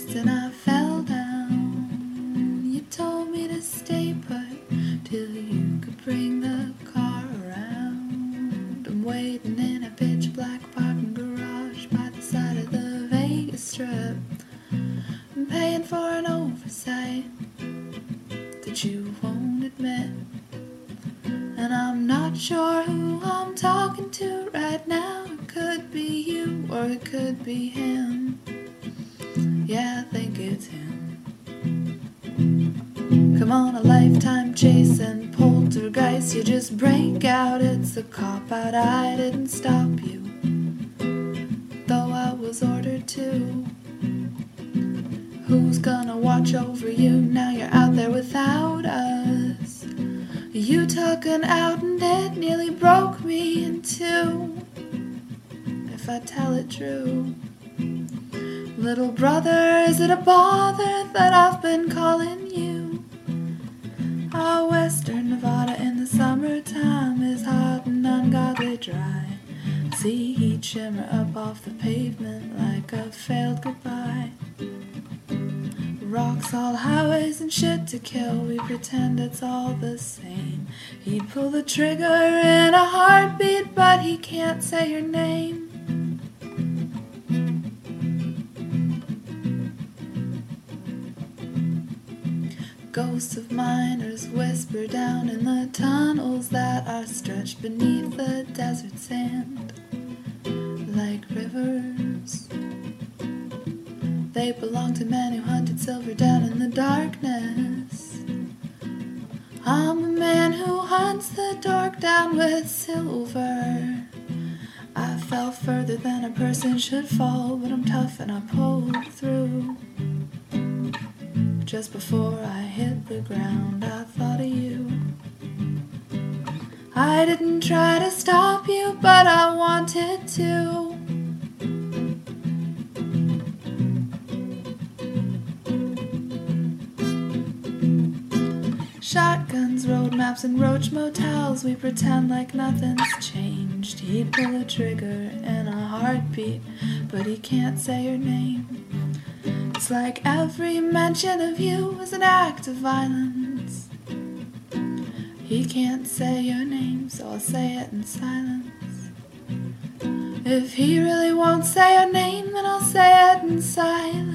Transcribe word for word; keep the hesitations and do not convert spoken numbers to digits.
twist and I fell down. You told me to stay put till you could bring the car around. I'm waiting in a pitch black parking garage by the side of the Vegas Strip. I'm paying for an oversight that you won't admit. And I'm not sure who I'm talking to right now. It could be you or it could be him. Yeah, I think it's him. Come on, a lifetime chasing poltergeist. You just break out, it's a cop-out. I didn't stop you, though I was ordered to. Who's gonna watch over you now you're out there without us? You took an out and it nearly broke me in two, if I tell it true. Little brother, is it a bother that I've been calling you? Ah, western Nevada in the summertime is hot and ungodly dry. See heat shimmer up off the pavement like a failed goodbye. Rocks, all highways and shit to kill, we pretend it's all the same. He'd pull the trigger in a heartbeat, but he can't say your name. Ghosts of miners whisper down in the tunnels that are stretched beneath the desert sand like rivers. They belong to men who hunted silver down in the darkness. I'm a man who hunts the dark down with silver. I fell further than a person should fall, but I'm tough and I pulled through. Just before I hit the ground, I thought of you. I didn't try to stop you, but I wanted to. Shotguns, road maps, and roach motels, we pretend like nothing's changed. He'd pull a trigger in a heartbeat, but he can't say your name. It's like every mention of you is an act of violence. He can't say your name, so I'll say it in silence. If he really won't say your name, then I'll say it in silence.